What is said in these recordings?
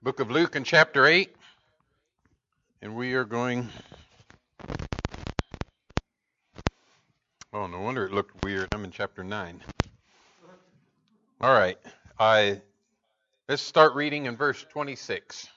Book of Luke in chapter 8, and we are going... Oh, no wonder it looked weird. I'm in chapter 9. All right. Let's start reading in verse 26.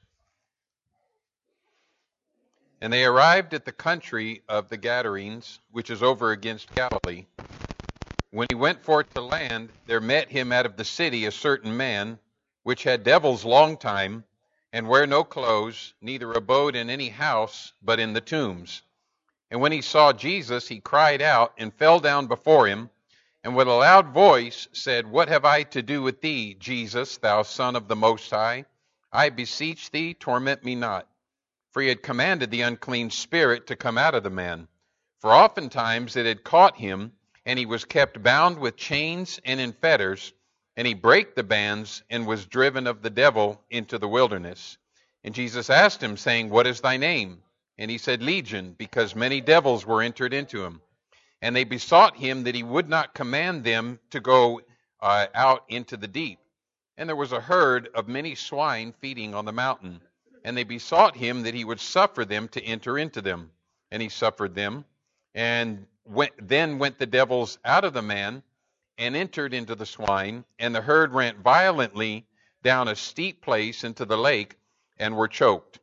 And they arrived at the country of the Gadarenes, which is over against Galilee. When he went forth to land, there met him out of the city a certain man, which had devils long time, and wear no clothes, neither abode in any house, but in the tombs. And when he saw Jesus, he cried out, and fell down before him, and with a loud voice said, What have I to do with thee, Jesus, thou Son of the Most High? I beseech thee, torment me not. For he had commanded the unclean spirit to come out of the man. For oftentimes it had caught him, and he was kept bound with chains and in fetters, and he brake the bands, and was driven of the devil into the wilderness. And Jesus asked him, saying, What is thy name? And he said, Legion, because many devils were entered into him. And they besought him that he would not command them to go out into the deep. And there was a herd of many swine feeding on the mountain. And they besought him that he would suffer them to enter into them. And he suffered them. And then went the devils out of the man, and entered into the swine. And the herd ran violently down a steep place into the lake, and were choked.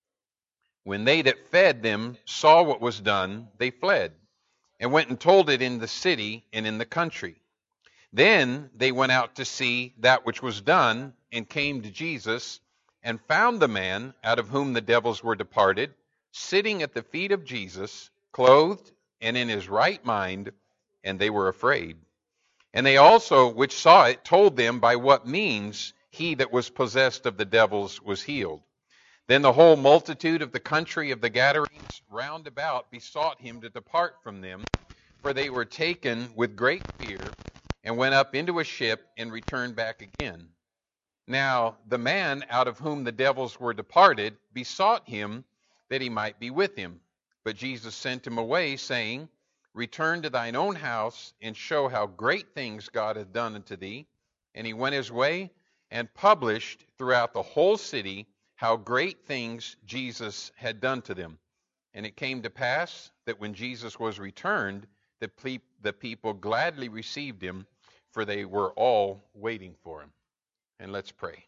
When they that fed them saw what was done, they fled, and went and told it in the city and in the country. Then they went out to see that which was done, and came to Jesus, and found the man out of whom the devils were departed, sitting at the feet of Jesus, clothed and in his right mind, and they were afraid. And they also which saw it told them by what means he that was possessed of the devils was healed. Then the whole multitude of the country of the Gadarenes round about besought him to depart from them, for they were taken with great fear, and went up into a ship, and returned back again. Now the man out of whom the devils were departed besought him that he might be with him. But Jesus sent him away, saying, Return to thine own house, and show how great things God hath done unto thee. And he went his way, and published throughout the whole city how great things Jesus had done to them. And it came to pass that when Jesus was returned, the people gladly received him, for they were all waiting for him. And let's pray.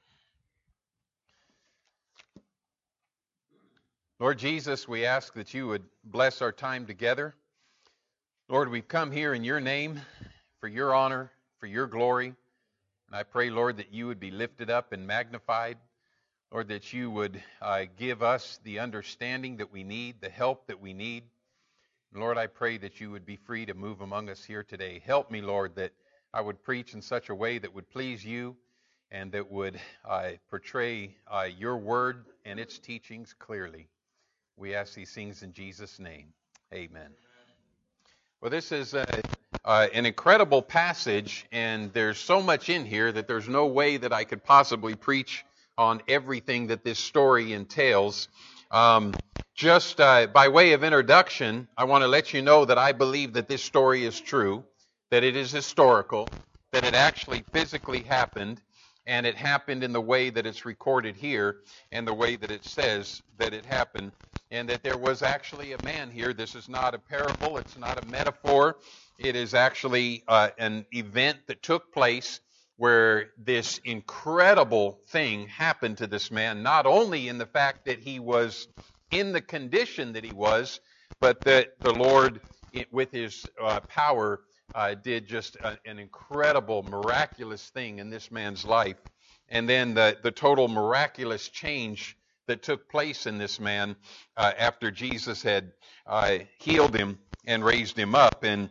Lord Jesus, we ask that you would bless our time together. Lord, we've come here in your name, for your honor, for your glory. And I pray, Lord, that you would be lifted up and magnified. Lord, that you would give us the understanding that we need, the help that we need. And Lord, I pray that you would be free to move among us here today. Help me, Lord, that I would preach in such a way that would please you and that would portray your word and its teachings clearly. We ask these things in Jesus' name. Amen. Well, this is an incredible passage, and there's so much in here that there's no way that I could possibly preach on everything that this story entails. Just by way of introduction, I want to let you know that I believe that this story is true, that it is historical, that it actually physically happened, and it happened in the way that it's recorded here and the way that it says that it happened, and that there was actually a man here. This is not a parable. It's not a metaphor. It is actually an event that took place where this incredible thing happened to this man, not only in the fact that he was in the condition that he was, but that the Lord, with his power, did just an incredible, miraculous thing in this man's life. And then the total miraculous change that took place in this man after Jesus had healed him and raised him up. And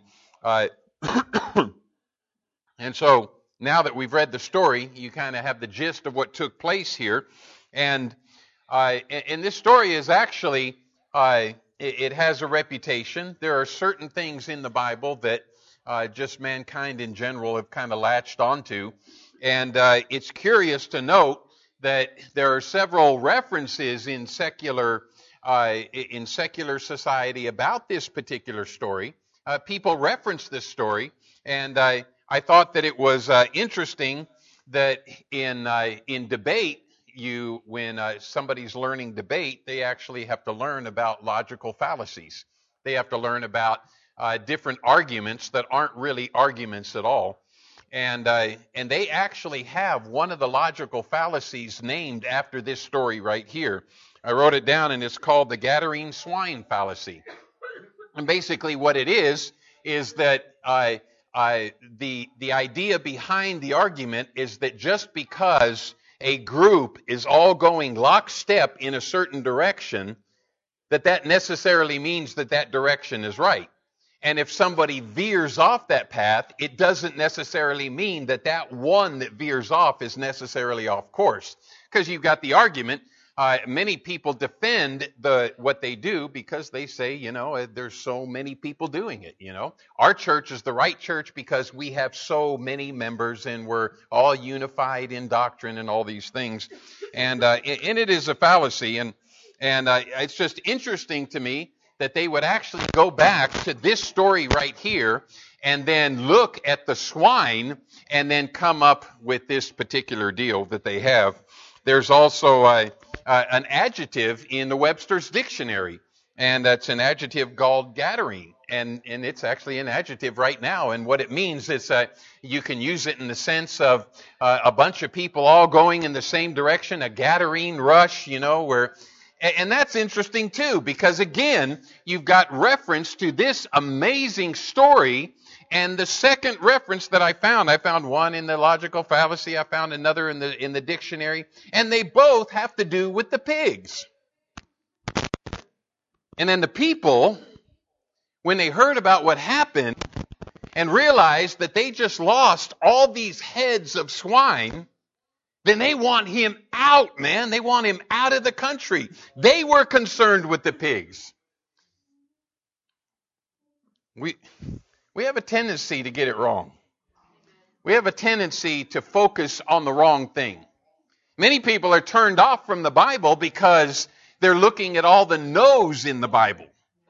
and so now that we've read the story, you kind of have the gist of what took place here. And this story is actually, it has a reputation. There are certain things in the Bible that just mankind in general have kind of latched onto. And it's curious to note that there are several references in secular society about this particular story. People reference this story, and I thought that it was interesting that in debate when somebody's learning debate, they actually have to learn about logical fallacies. They have to learn about different arguments that aren't really arguments at all. And they actually have one of the logical fallacies named after this story right here. I wrote it down, and it's called the Gadarene swine fallacy. And basically what it is that the idea behind the argument is that just because a group is all going lockstep in a certain direction, that necessarily means that direction is right. And if somebody veers off that path, it doesn't necessarily mean that one that veers off is necessarily off course. Because you've got the argument, many people defend what they do because they say, there's so many people doing it, Our church is the right church because we have so many members and we're all unified in doctrine and all these things. And it is a fallacy. And it's just interesting to me that they would actually go back to this story right here and then look at the swine and then come up with this particular deal that they have. There's also an adjective in the Webster's dictionary, and that's an adjective called Gadarene, and it's actually an adjective right now. And what it means is you can use it in the sense of a bunch of people all going in the same direction, a Gadarene rush, where. And that's interesting too, because again, you've got reference to this amazing story. And the second reference that I found one in the logical fallacy, I found another in the dictionary, and they both have to do with the pigs. And then the people, when they heard about what happened and realized that they just lost all these heads of swine, then they want him out, man. They want him out of the country. They were concerned with the pigs. We have a tendency to get it wrong. We have a tendency to focus on the wrong thing. Many people are turned off from the Bible because they're looking at all the no's in the Bible.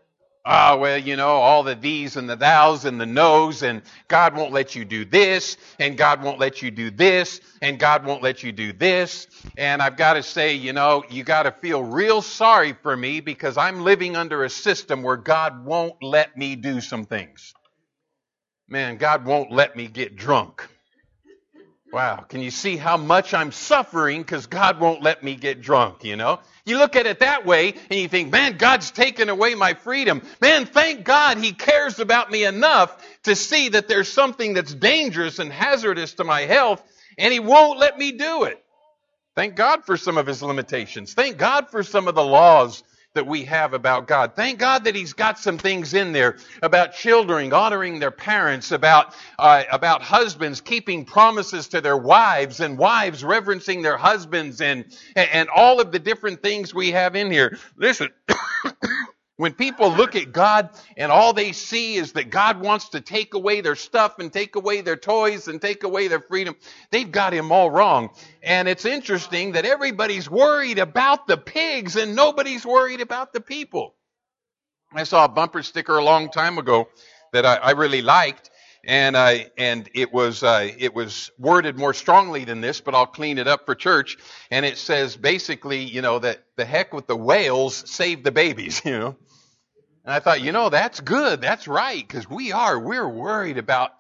All the these and the thous and the no's, and God won't let you do this, and God won't let you do this, and God won't let you do this. And I've got to say, you got to feel real sorry for me because I'm living under a system where God won't let me do some things. Man, God won't let me get drunk. Wow, can you see how much I'm suffering because God won't let me get drunk, You look at it that way and you think, man, God's taken away my freedom. Man, thank God He cares about me enough to see that there's something that's dangerous and hazardous to my health, and He won't let me do it. Thank God for some of His limitations. Thank God for some of the laws that we have about God. Thank God that He's got some things in there about children honoring their parents, about husbands keeping promises to their wives, and wives reverencing their husbands, and all of the different things we have in here. Listen, when people look at God and all they see is that God wants to take away their stuff and take away their toys and take away their freedom, they've got Him all wrong. And it's interesting that everybody's worried about the pigs and nobody's worried about the people. I saw a bumper sticker a long time ago that I really liked, and it was worded more strongly than this, but I'll clean it up for church. And it says basically, that the heck with the whales, save the babies, And I thought, that's good. That's right. Because we're worried about,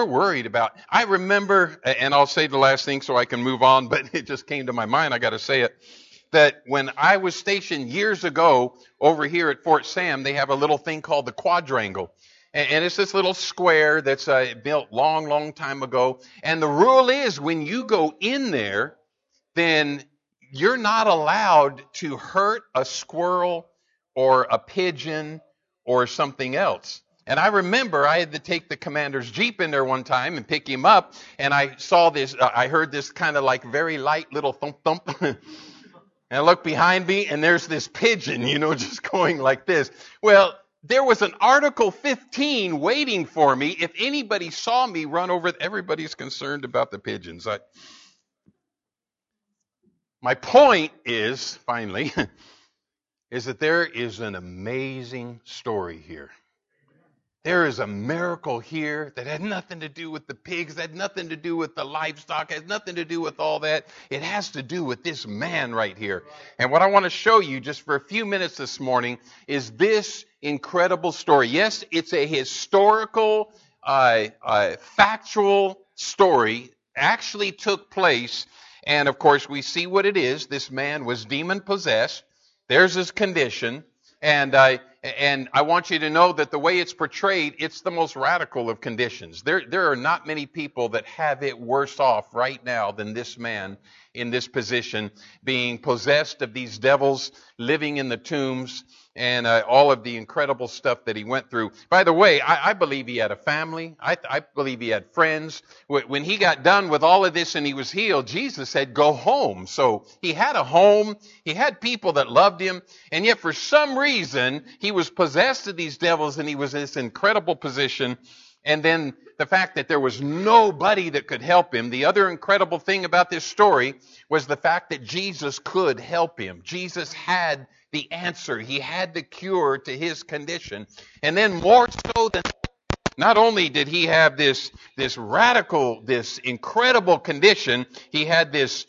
I remember, and I'll say the last thing so I can move on, but it just came to my mind. I got to say it, that when I was stationed years ago over here at Fort Sam, they have a little thing called the quadrangle. And it's this little square that's built long time ago. And the rule is when you go in there, then you're not allowed to hurt a squirrel or a pigeon or something else. And I remember I had to take the commander's Jeep in there one time and pick him up, and I saw this, I heard this kind of like very light little thump. And I looked behind me, and there's this pigeon, just going like this. Well, there was an Article 15 waiting for me if anybody saw me run over. Everybody's concerned about the pigeons. My point is, finally, is that there is an amazing story here. There is a miracle here that had nothing to do with the pigs, had nothing to do with the livestock, has nothing to do with all that. It has to do with this man right here. And what I want to show you just for a few minutes this morning is this incredible story. Yes, it's a historical, factual story, actually took place. And of course, we see what it is. This man was demon possessed. There's his condition. And I want you to know that the way it's portrayed, it's the most radical of conditions. There are not many people that have it worse off right now than this man in this position, being possessed of these devils, living in the tombs, and all of the incredible stuff that he went through. By the way, I believe he had a family. I believe he had friends. When he got done with all of this and he was healed, Jesus said, go home. So he had a home. He had people that loved him. And yet for some reason, he was possessed of these devils and he was in this incredible position. And then the fact that there was nobody that could help him. The other incredible thing about this story was the fact that Jesus could help him. Jesus had the answer. He had the cure to his condition. And then more so than not only did he have this radical, this incredible condition, he had this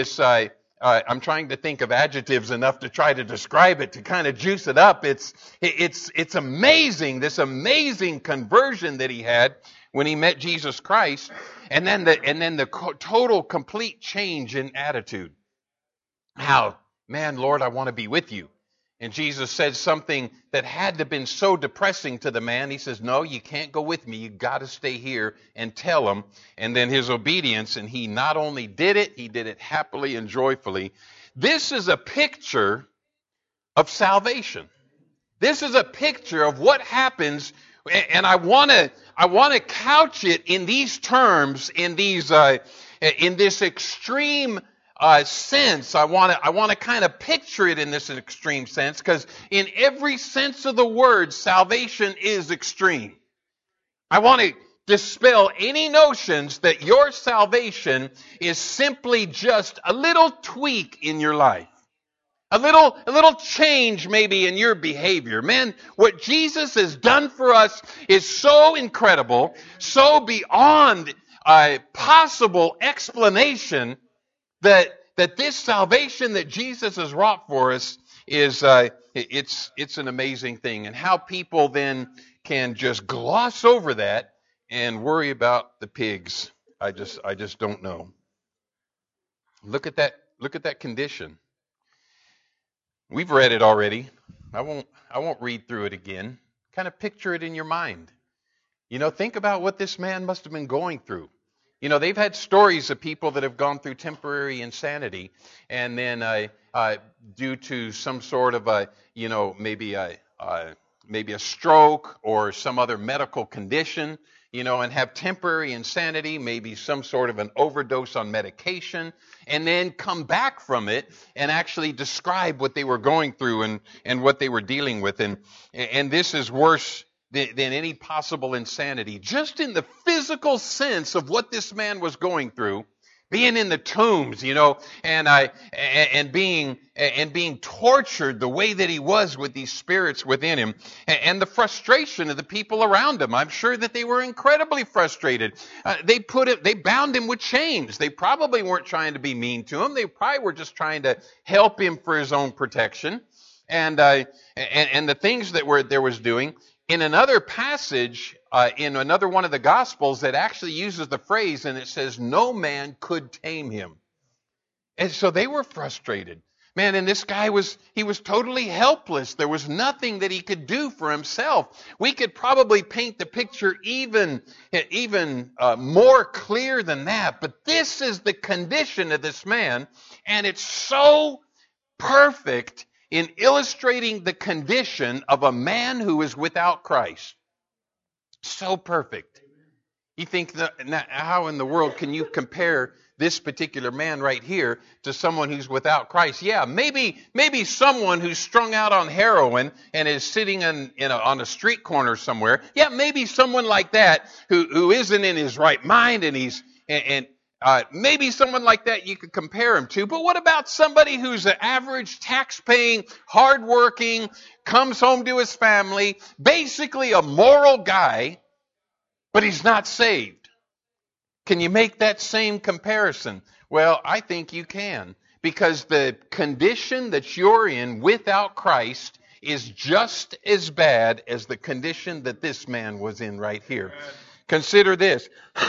I'm trying to think of adjectives enough to try to describe it, to kind of juice it up. It's amazing, this amazing conversion that he had when he met Jesus Christ, and then the total, complete change in attitude. How, man, Lord, I want to be with you. And Jesus said something that had to have been so depressing to the man. He says, no, you can't go with me. You got to stay here and tell him. And then his obedience, and he not only did it, he did it happily and joyfully. This is a picture of salvation. This is a picture of what happens, and I want to couch it in these terms, in this extreme sense. I want to kind of picture it in this extreme sense, because in every sense of the word, salvation is extreme. I want to dispel any notions that your salvation is simply just a little tweak in your life. A little change maybe in your behavior. Man, what Jesus has done for us is so incredible, so beyond possible explanation, that this salvation that Jesus has wrought for us is it's an amazing thing. And how people then can just gloss over that and worry about the pigs, I just don't know. Look at that condition. We've read it already. I won't read through it again. Kind of picture it in your mind. Think about what this man must have been going through. They've had stories of people that have gone through temporary insanity, and then due to some sort of maybe a stroke or some other medical condition, and have temporary insanity, maybe some sort of an overdose on medication, and then come back from it and actually describe what they were going through and what they were dealing with. And this is worse than any possible insanity. Just in the physical sense of what this man was going through, being in the tombs, and being tortured the way that he was with these spirits within him, and the frustration of the people around him. I'm sure that they were incredibly frustrated. They bound him with chains. They probably weren't trying to be mean to him. They probably were just trying to help him for his own protection. And the things that there was doing. In another passage, in another one of the Gospels, that actually uses the phrase, and it says, no man could tame him. And so they were frustrated. Man, and this guy was totally helpless. There was nothing that he could do for himself. We could probably paint the picture even more clear than that. But this is the condition of this man, and it's so perfect in illustrating the condition of a man who is without Christ. So perfect. You think, how in the world can you compare this particular man right here to someone who's without Christ? Yeah, maybe someone who's strung out on heroin and is sitting on a street corner somewhere. Yeah, maybe someone like that who isn't in his right mind, and Maybe someone like that you could compare him to, but what about somebody who's an average, tax-paying, hardworking, comes home to his family, basically a moral guy, but he's not saved? Can you make that same comparison? Well, I think you can, because the condition that you're in without Christ is just as bad as the condition that this man was in right here. Consider this.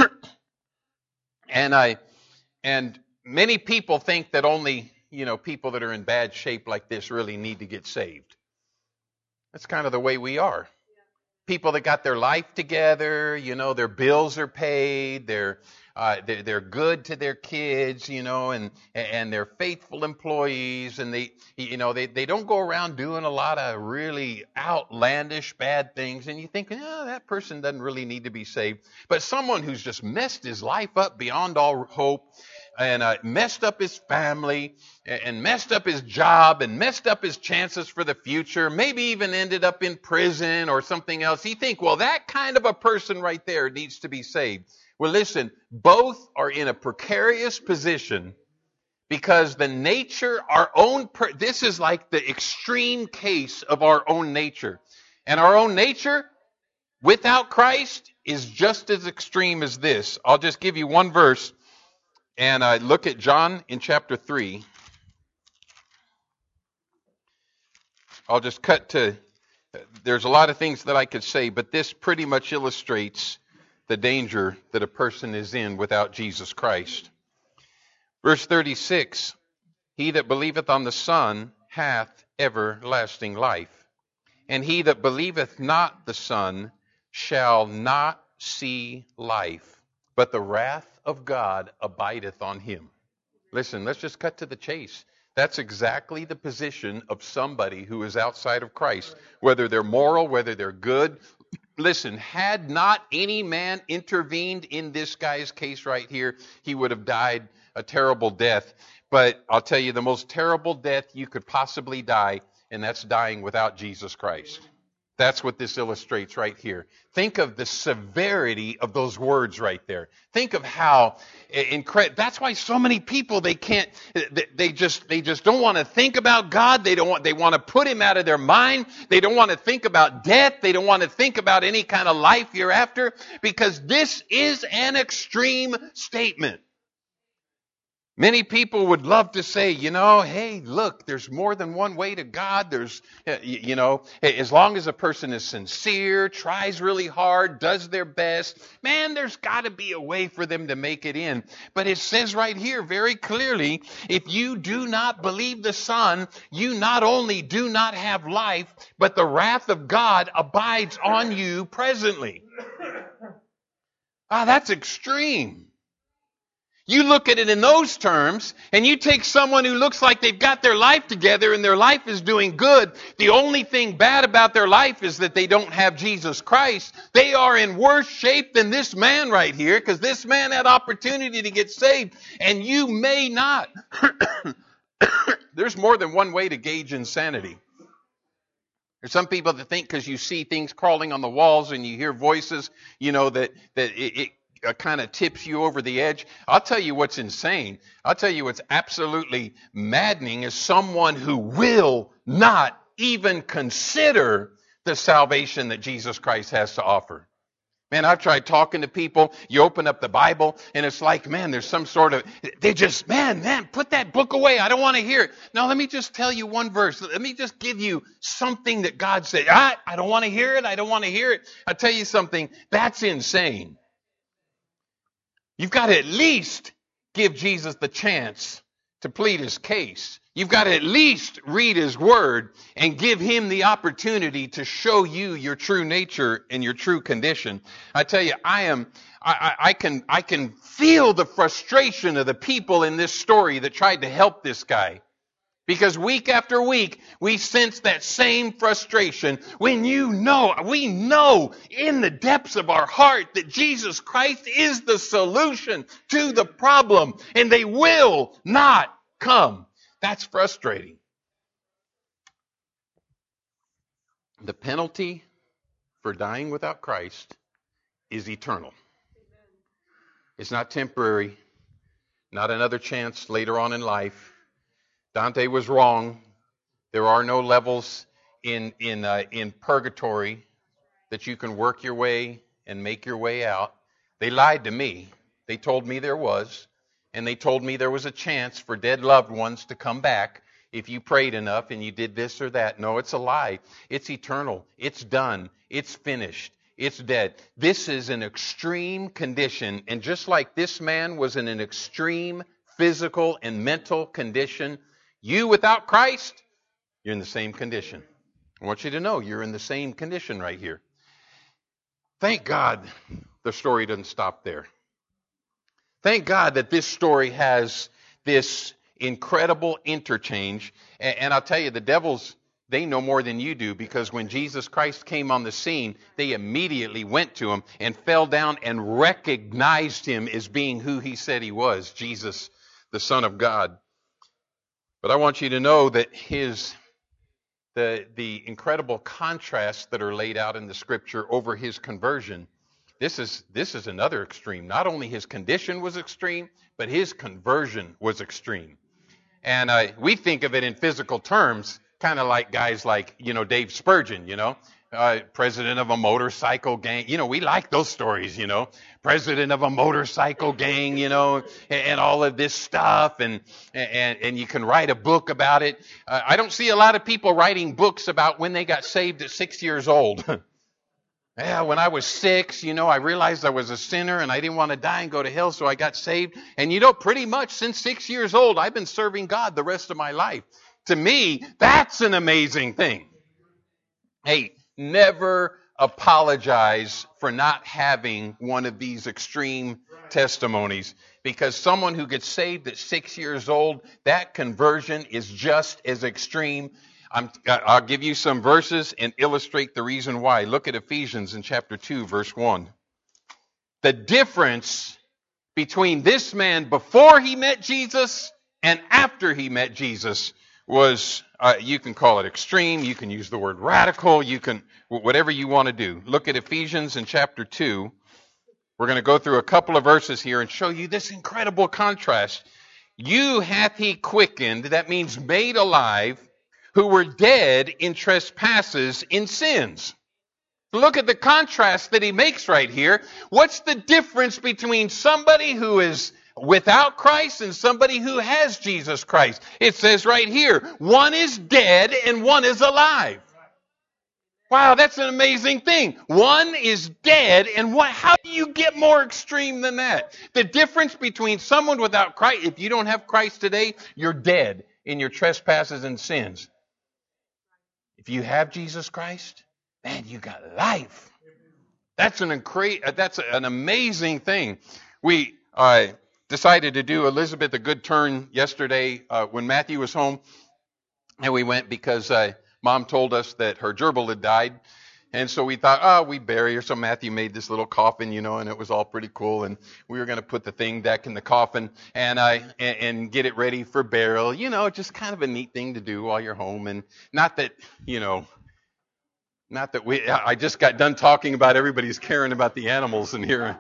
And many people think that only, people that are in bad shape like this really need to get saved. That's kind of the way we are. People that got their life together, their bills are paid, they're good to their kids, and they're faithful employees, and they don't go around doing a lot of really outlandish bad things, and you think, that person doesn't really need to be saved. But someone who's just messed his life up beyond all hope, and messed up his family, and messed up his job, and messed up his chances for the future, maybe even ended up in prison or something else. You think, well, that kind of a person right there needs to be saved. Well, listen, both are in a precarious position because the nature, this is like the extreme case of our own nature. And our own nature, without Christ, is just as extreme as this. I'll just give you one verse. And look at John in chapter 3. I'll just cut to, there's a lot of things that I could say, but this pretty much illustrates the danger that a person is in without Jesus Christ. Verse 36, he that believeth on the Son hath everlasting life, and he that believeth not the Son shall not see life, but the wrath of God abideth on him. Listen, let's just cut to the chase. That's exactly the position of somebody who is outside of Christ, whether they're moral, whether they're good. Listen, had not any man intervened in this guy's case right here, he would have died a terrible death. But I'll tell you, the most terrible death you could possibly die, and that's dying without Jesus Christ. That's what this illustrates right here. Think of the severity of those words right there. Think of how incredible. That's why so many people, they just don't want to think about God. They want to put him out of their mind. They don't want to think about death. They don't want to think about any kind of life hereafter, because this is an extreme statement. Many people would love to say, hey, look, there's more than one way to God. There's, as long as a person is sincere, tries really hard, does their best, man, there's got to be a way for them to make it in. But it says right here very clearly, if you do not believe the Son, you not only do not have life, but the wrath of God abides on you presently. That's extreme. You look at it in those terms, and you take someone who looks like they've got their life together and their life is doing good. The only thing bad about their life is that they don't have Jesus Christ. They are in worse shape than this man right here, because this man had opportunity to get saved, and you may not. There's more than one way to gauge insanity. There's some people that think because you see things crawling on the walls and you hear voices, that it kind of tips you over the edge. I'll tell you what's insane. I'll tell you what's absolutely maddening is someone who will not even consider the salvation that Jesus Christ has to offer. Man, I've tried talking to people. You open up the Bible and it's like, man, there's some sort of, they just, man, put that book away. I don't want to hear it. Now, let me just tell you one verse. Let me just give you something that God said. I don't want to hear it. I don't want to hear it. I'll tell you something. That's insane. You've got to at least give Jesus the chance to plead his case. You've got to at least read his word and give him the opportunity to show you your true nature and your true condition. I tell you, I can feel the frustration of the people in this story that tried to help this guy. Because week after week, we sense that same frustration when we know in the depths of our heart that Jesus Christ is the solution to the problem, and they will not come. That's frustrating. The penalty for dying without Christ is eternal. It's not temporary. not another chance later on in life. Dante was wrong. There are no levels in purgatory that you can work your way and make your way out. They lied to me. They told me there was, and they told me there was a chance for dead loved ones to come back if you prayed enough and you did this or that. No, it's a lie. It's eternal. It's done. It's finished. It's dead. This is an extreme condition, and just like this man was in an extreme physical and mental condition, you without Christ, you're in the same condition. I want you to know you're in the same condition right here. Thank God the story doesn't stop there. Thank God that this story has this incredible interchange. And I'll tell you, the devils, they know more than you do, because when Jesus Christ came on the scene, they immediately went to him and fell down and recognized him as being who he said he was, Jesus, the Son of God. But I want you to know that the incredible contrasts that are laid out in the Scripture over his conversion, this is another extreme. Not only his condition was extreme, but his conversion was extreme. And we think of it in physical terms, kind of like guys like, Dave Spurgeon, president of a motorcycle gang. We like those stories, president of a motorcycle gang, and all of this stuff. And you can write a book about it. I don't see a lot of people writing books about when they got saved at 6 years old. Yeah, when I was 6, I realized I was a sinner and I didn't want to die and go to hell, so I got saved. And pretty much since 6 years old, I've been serving God the rest of my life. To me, that's an amazing thing. Hey, never apologize for not having one of these extreme testimonies, because someone who gets saved at 6 years old, that conversion is just as extreme. I'll give you some verses and illustrate the reason why. Look at Ephesians in chapter 2, verse 1. The difference between this man before he met Jesus and after he met Jesus was, you can call it extreme, you can use the word radical, you can, whatever you want to do. Look at Ephesians in chapter 2. We're going to go through a couple of verses here and show you this incredible contrast. You hath he quickened, that means made alive, who were dead in trespasses, in sins. Look at the contrast that he makes right here. What's the difference between somebody who is without Christ and somebody who has Jesus Christ? It says right here, one is dead and one is alive. Wow, that's an amazing thing. One is dead, and how do you get more extreme than that? The difference between someone without Christ, if you don't have Christ today, you're dead in your trespasses and sins. If you have Jesus Christ, man, you got life. That's an amazing thing. We decided to do Elizabeth a good turn yesterday when Matthew was home, and we went because Mom told us that her gerbil had died. And so we thought, we'd bury her. So Matthew made this little coffin, and it was all pretty cool. And we were going to put the thing back in the coffin and get it ready for burial. Just kind of a neat thing to do while you're home. And not that I just got done talking about everybody's caring about the animals in here.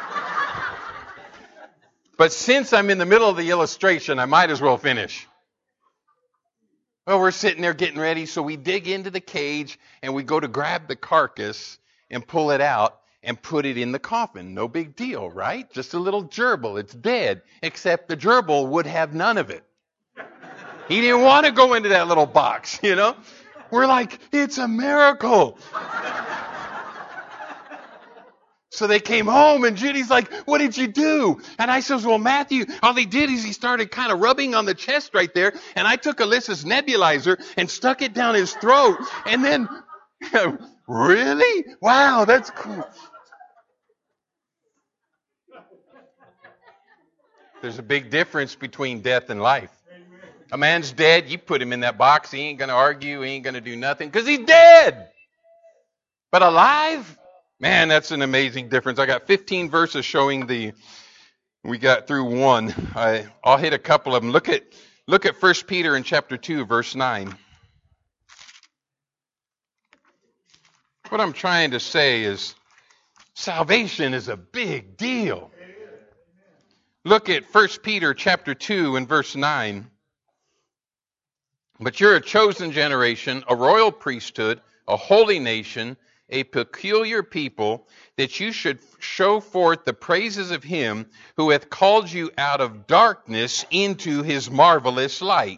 But since I'm in the middle of the illustration, I might as well finish. Well, we're sitting there getting ready, so we dig into the cage and we go to grab the carcass and pull it out and put it in the coffin. No big deal, right? Just a little gerbil. It's dead, except the gerbil would have none of it. He didn't want to go into that little box, We're like, it's a miracle. So they came home, and Judy's like, what did you do? And I says, well, Matthew, all he did is he started kind of rubbing on the chest right there, and I took Alyssa's nebulizer and stuck it down his throat, and then, really? Wow, that's cool. There's a big difference between death and life. A man's dead, you put him in that box, he ain't going to argue, he ain't going to do nothing, because he's dead. But alive? Man, that's an amazing difference. I got 15 verses showing we got through one. I'll hit a couple of them. Look at 1 Peter in chapter 2, verse 9. What I'm trying to say is salvation is a big deal. Look at 1 Peter chapter 2 and verse 9. But you're a chosen generation, a royal priesthood, a holy nation, a peculiar people, that you should show forth the praises of him who hath called you out of darkness into his marvelous light.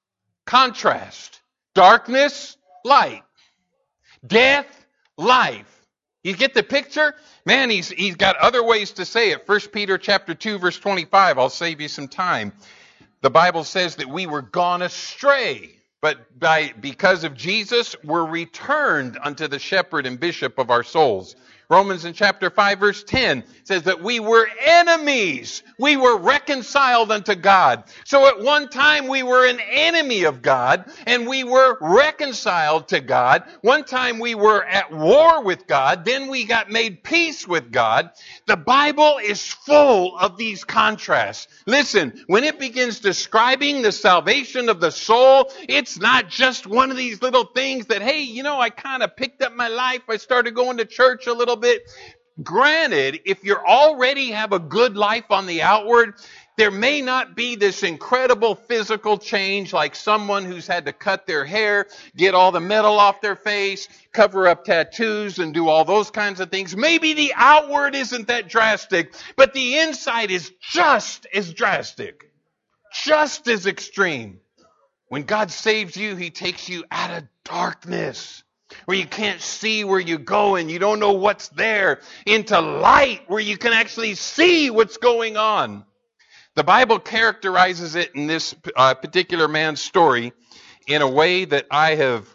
Contrast. Darkness, light. Death, life. You get the picture? Man, he's got other ways to say it. 1 Peter chapter 2, verse 25. I'll save you some time. The Bible says that we were gone astray, but because of Jesus, we're returned unto the shepherd and bishop of our souls. Romans in chapter 5, verse 10 says that we were enemies. We were reconciled unto God. So at one time we were an enemy of God, and we were reconciled to God. One time we were at war with God, then we got made peace with God. The Bible is full of these contrasts. Listen, when it begins describing the salvation of the soul, it's not just one of these little things that, hey, I kind of picked up my life. I started going to church a little bit. Granted, if you already have a good life on the outward, there may not be this incredible physical change like someone who's had to cut their hair, get all the metal off their face, cover up tattoos, and do all those kinds of things. Maybe the outward isn't that drastic, but the inside is just as drastic, just as extreme. When God saves you, He takes you out of darkness, where you can't see where you're going, you don't know what's there, into light, where you can actually see what's going on. The Bible characterizes it in this particular man's story in a way that I have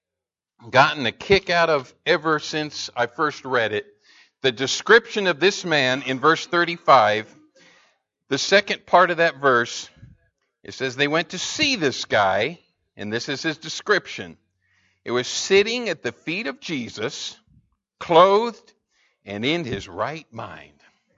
gotten a kick out of ever since I first read it. The description of this man in verse 35, the second part of that verse, it says they went to see this guy, and this is his description. It was sitting at the feet of Jesus, clothed and in his right mind.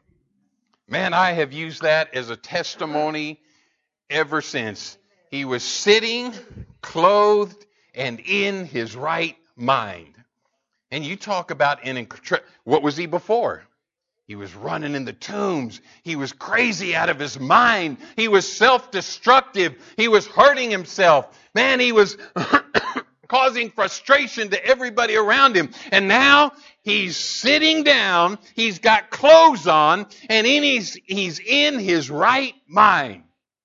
Man, I have used that as a testimony ever since. He was sitting, clothed, and in his right mind. And you talk about what was he before? He was running in the tombs. He was crazy out of his mind. He was self-destructive. He was hurting himself. Man, he was causing frustration to everybody around him. And now he's sitting down. He's got clothes on, and he's in his right mind.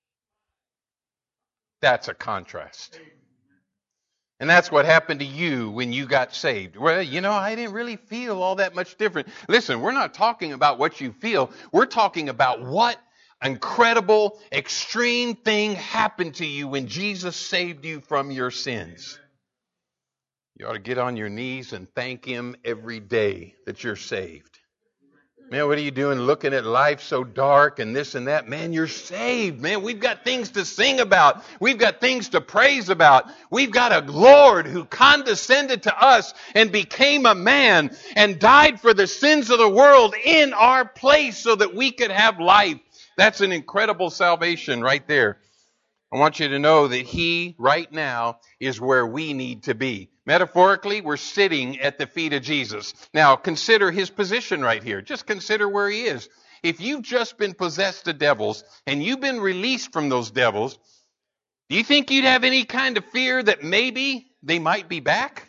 That's a contrast. And that's what happened to you when you got saved. Well, I didn't really feel all that much different. Listen, we're not talking about what you feel. We're talking about what incredible, extreme thing happened to you when Jesus saved you from your sins. You ought to get on your knees and thank Him every day that you're saved. Man, what are you doing looking at life so dark and this and that? Man, you're saved. Man, we've got things to sing about. We've got things to praise about. We've got a Lord who condescended to us and became a man and died for the sins of the world in our place so that we could have life. That's an incredible salvation right there. I want you to know that He, right now, is where we need to be. Metaphorically, we're sitting at the feet of Jesus. Now, consider His position right here. Just consider where He is. If you've just been possessed of devils and you've been released from those devils, do you think you'd have any kind of fear that maybe they might be back?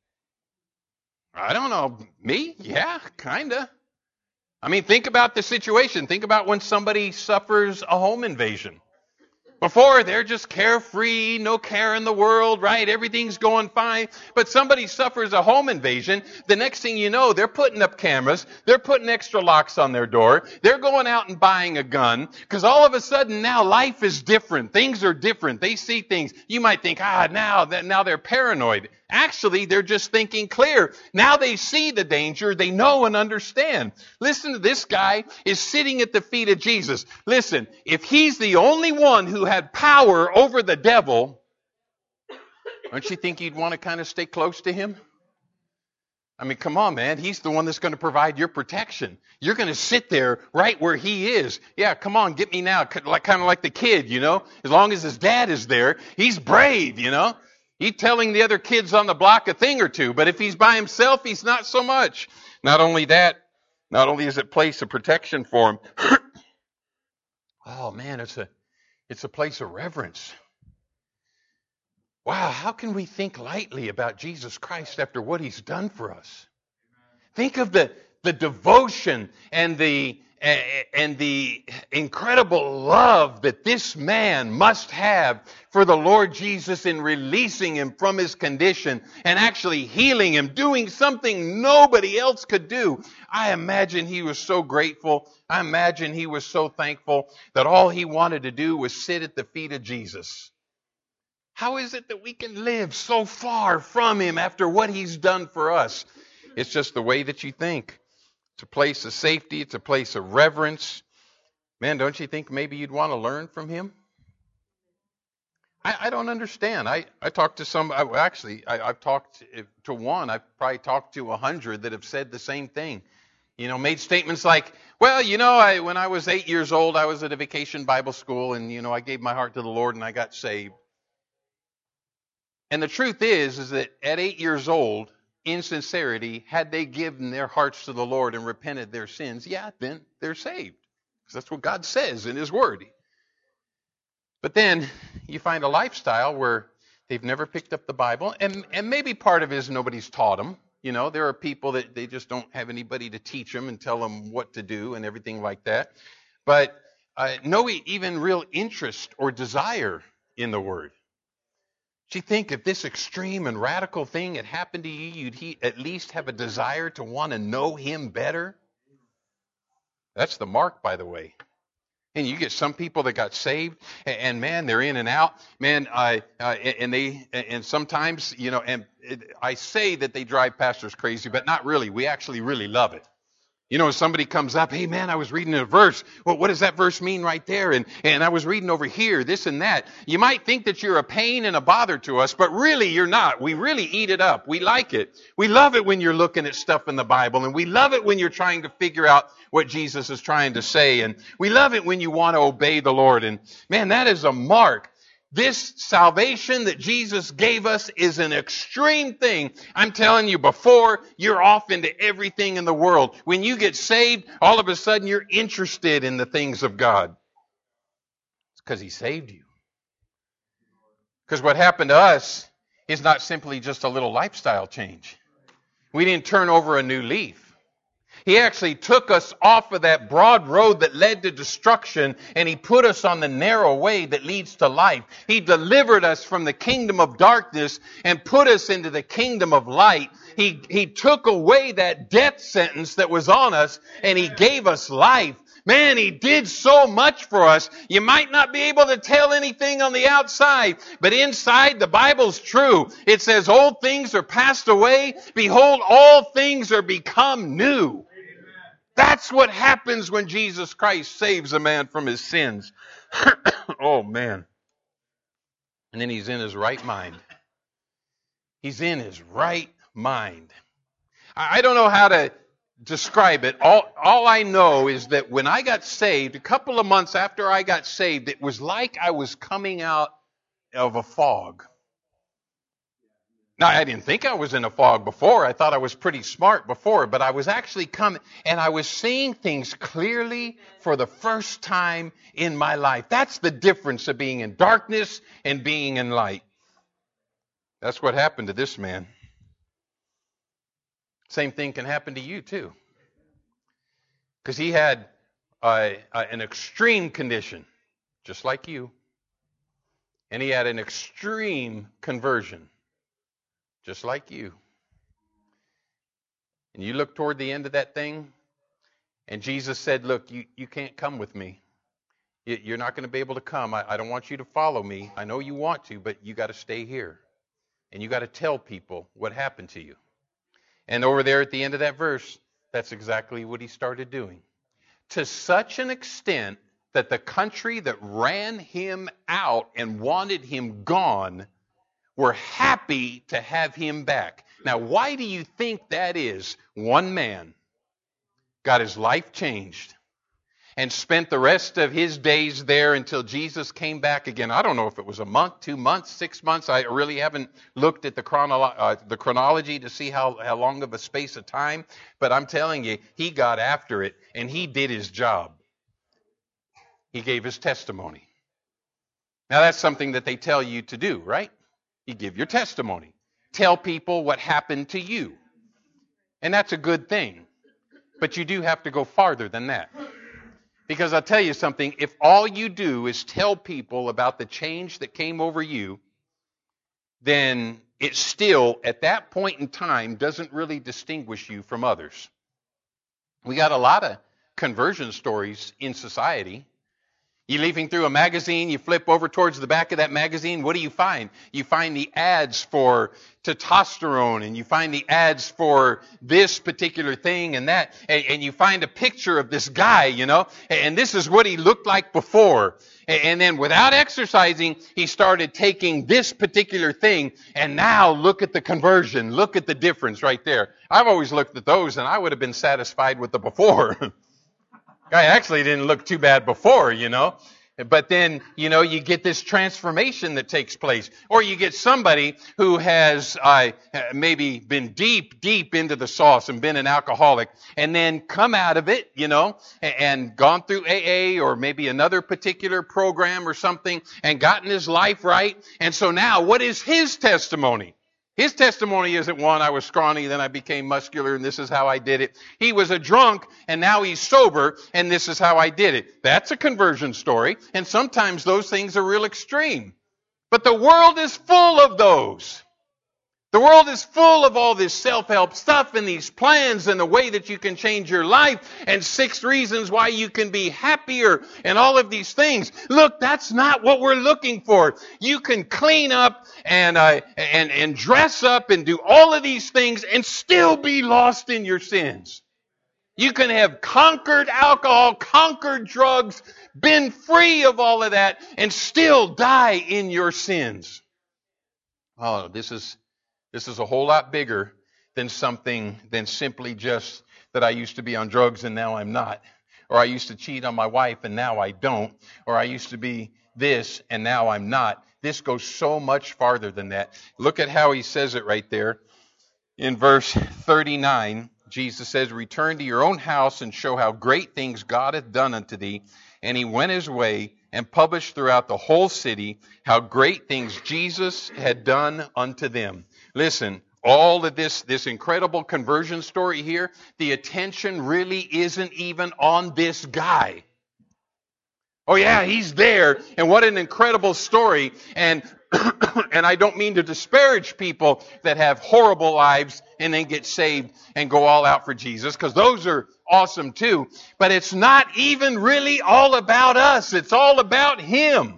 I don't know. Me? Yeah, kind of. I mean, think about the situation. Think about when somebody suffers a home invasion. Before, they're just carefree, no care in the world, right? Everything's going fine. But somebody suffers a home invasion. The next thing you know, they're putting up cameras. They're putting extra locks on their door. They're going out and buying a gun. Because all of a sudden now life is different. Things are different. They see things. You might think, now they're paranoid. Actually, they're just thinking clear. Now they see the danger. They know and understand. Listen to this guy is sitting at the feet of Jesus. Listen, if He's the only one who had power over the devil, don't you think you'd want to kind of stay close to Him? I mean, come on, man. He's the one that's going to provide your protection. You're going to sit there right where He is. Yeah, come on, get me now. Kind of like the kid, As long as his dad is there, he's brave, He's telling the other kids on the block a thing or two, but if he's by himself, he's not so much. Not only that, not only is it place of protection for him, Oh man, it's a place of reverence. Wow, how can we think lightly about Jesus Christ after what He's done for us? Think of the devotion and the incredible love that this man must have for the Lord Jesus in releasing him from his condition and actually healing him, doing something nobody else could do. I imagine he was so grateful. I imagine he was so thankful that all he wanted to do was sit at the feet of Jesus. How is it that we can live so far from Him after what He's done for us? It's just the way that you think. It's a place of safety. It's a place of reverence. Man, don't you think maybe you'd want to learn from Him? I don't understand. I talked to some, I've talked to one. I've probably talked to 100 that have said the same thing. You know, made statements like, well, you know, when I was 8 years old, I was at a vacation Bible school and, you know, I gave my heart to the Lord and I got saved. And the truth is that at 8 years old, in sincerity, had they given their hearts to the Lord and repented their sins, yeah, then they're saved. Because that's what God says in His Word. But then you find a lifestyle where they've never picked up the Bible, and maybe part of it is nobody's taught them. You know, there are people that they just don't have anybody to teach them and tell them what to do and everything like that. But no even real interest or desire in the Word. Do you think if this extreme and radical thing had happened to you, you'd at least have a desire to want to know Him better? That's the mark, by the way. And you get some people that got saved, and man, they're in and out. Man, and sometimes, you know, I say that they drive pastors crazy, but not really. We actually really love it. You know, if somebody comes up, hey man, I was reading a verse. Well, what does that verse mean right there? And I was reading over here, this and that. You might think that you're a pain and a bother to us, but really you're not. We really eat it up. We like it. We love it when you're looking at stuff in the Bible, and we love it when you're trying to figure out what Jesus is trying to say, and we love it when you want to obey the Lord. And man, that is a mark. This salvation that Jesus gave us is an extreme thing. I'm telling you, before you're off into everything in the world, when you get saved, all of a sudden you're interested in the things of God. It's because He saved you. Because what happened to us is not simply just a little lifestyle change. We didn't turn over a new leaf. He actually took us off of that broad road that led to destruction, and He put us on the narrow way that leads to life. He delivered us from the kingdom of darkness and put us into the kingdom of light. He took away that death sentence that was on us, and He gave us life. Man, He did so much for us. You might not be able to tell anything on the outside, but inside the Bible's true. It says, old things are passed away. Behold, all things are become new. That's what happens when Jesus Christ saves a man from his sins. Oh, man. And then he's in his right mind. He's in his right mind. I don't know how to describe it. All I know is that when I got saved, a couple of months after I got saved, it was like I was coming out of a fog. Now, I didn't think I was in a fog before. I thought I was pretty smart before, but I was actually coming, and I was seeing things clearly for the first time in my life. That's the difference of being in darkness and being in light. That's what happened to this man. Same thing can happen to you, too. Because he had an extreme condition, just like you. And he had an extreme conversion, just like you. And you look toward the end of that thing, and Jesus said, look, you can't come with me. You're not going to be able to come. I don't want you to follow me. I know you want to, but you got to stay here. And you got to tell people what happened to you. And over there at the end of that verse, that's exactly what he started doing. To such an extent that the country that ran him out and wanted him gone were happy to have him back. Now, why do you think that is? One man got his life changed and spent the rest of his days there until Jesus came back again. I don't know if it was a month, 2 months, 6 months. I really haven't looked at the chronology to see how long of a space of time. But I'm telling you, he got after it, and he did his job. He gave his testimony. Now that's something that they tell you to do, right? You give your testimony. Tell people what happened to you. And that's a good thing. But you do have to go farther than that. Because I'll tell you something, if all you do is tell people about the change that came over you, then it still, at that point in time, doesn't really distinguish you from others. We got a lot of conversion stories in society. You're leafing through a magazine, you flip over towards the back of that magazine, what do you find? You find the ads for testosterone, and you find the ads for this particular thing and that, and you find a picture of this guy, and this is what he looked like before. And then without exercising, he started taking this particular thing, and now look at the conversion, look at the difference right there. I've always looked at those, and I would have been satisfied with the before. Guy actually didn't look too bad before, But then, you get this transformation that takes place. Or you get somebody who has maybe been deep into the sauce and been an alcoholic, and then come out of it, and gone through AA or maybe another particular program or something and gotten his life right. And so now, what is his testimony? His testimony isn't one, I was scrawny, then I became muscular, and this is how I did it. He was a drunk, and now he's sober, and this is how I did it. That's a conversion story, and sometimes those things are real extreme. But the world is full of those. The world is full of all this self-help stuff and these plans and the way that you can change your life and 6 reasons why you can be happier and all of these things. Look, that's not what we're looking for. You can clean up and dress up and do all of these things and still be lost in your sins. You can have conquered alcohol, conquered drugs, been free of all of that, and still die in your sins. Oh, this is a whole lot bigger than simply just that I used to be on drugs and now I'm not. Or I used to cheat on my wife and now I don't. Or I used to be this and now I'm not. This goes so much farther than that. Look at how he says it right there. In verse 39, Jesus says, "Return to your own house and show how great things God hath done unto thee." And he went his way and published throughout the whole city how great things Jesus had done unto them. Listen, all of this incredible conversion story here, the attention really isn't even on this guy. Oh yeah, he's there, and what an incredible story. And and I don't mean to disparage people that have horrible lives and then get saved and go all out for Jesus, because those are awesome too. But it's not even really all about us. It's all about him.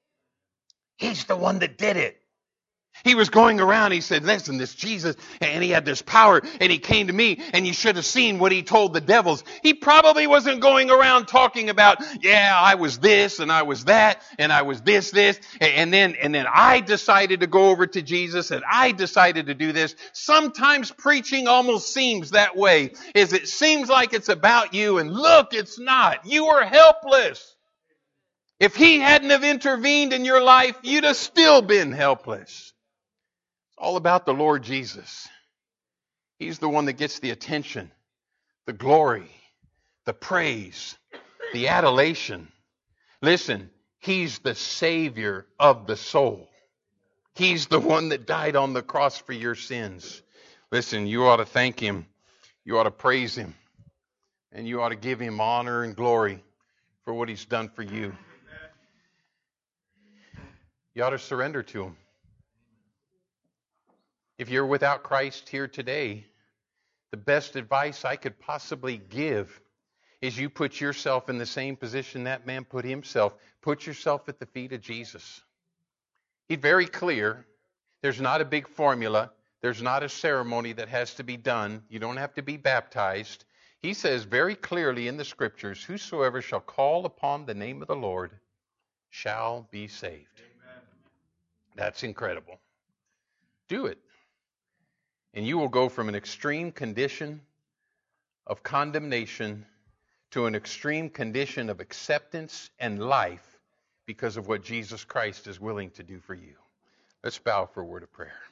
He's the one that did it. He was going around, he said, listen, this Jesus, and he had this power, and he came to me, and you should have seen what he told the devils. He probably wasn't going around talking about, yeah, I was this, and I was that, and I was this, and then I decided to go over to Jesus, and I decided to do this. Sometimes preaching almost seems that way, is it seems like it's about you, and look, it's not. You are helpless. If he hadn't have intervened in your life, you'd have still been helpless. All about the Lord Jesus. He's the one that gets the attention, the glory, the praise, the adulation. Listen, he's the Savior of the soul. He's the one that died on the cross for your sins. Listen, you ought to thank him. You ought to praise him. And you ought to give him honor and glory for what he's done for you. You ought to surrender to him. If you're without Christ here today, the best advice I could possibly give is you put yourself in the same position that man put himself. Put yourself at the feet of Jesus. He's very clear. There's not a big formula. There's not a ceremony that has to be done. You don't have to be baptized. He says very clearly in the Scriptures, whosoever shall call upon the name of the Lord shall be saved. Amen. That's incredible. Do it. And you will go from an extreme condition of condemnation to an extreme condition of acceptance and life because of what Jesus Christ is willing to do for you. Let's bow for a word of prayer.